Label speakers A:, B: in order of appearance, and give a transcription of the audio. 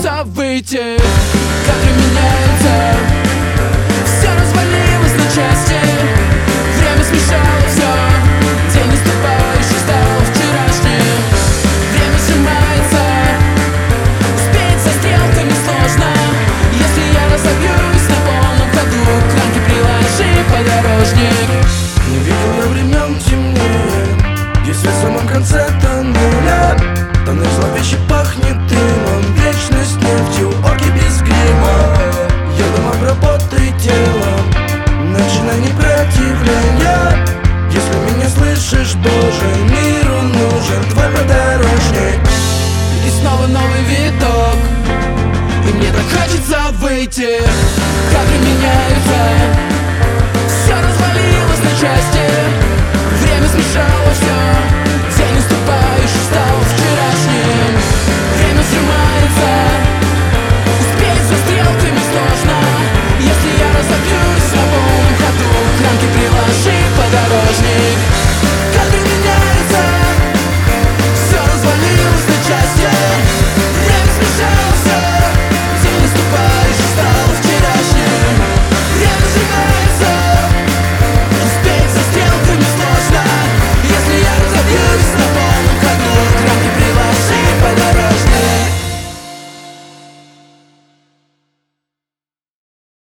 A: хочется выйти. Кадры меняются, все развалилось на части. Время смешало все, день наступающий стал вчерашним. Время сжимается, успеть за стрелками сложно. Если я разобьюсь на полном ходу, кранки приложи, подорожник.
B: Не видел я времен темнее, если в самом конце тоннеля тоннель зловеще пахнет дымом, вечность нефтью, орги без грима. Едом обработай тело, начинай непротивление. Если меня слышишь, Боже, миру нужен твой подорожник.
A: И снова новый виток, и мне так хочется выйти. Кадры меняются, все развалилось на части. Время смешало все,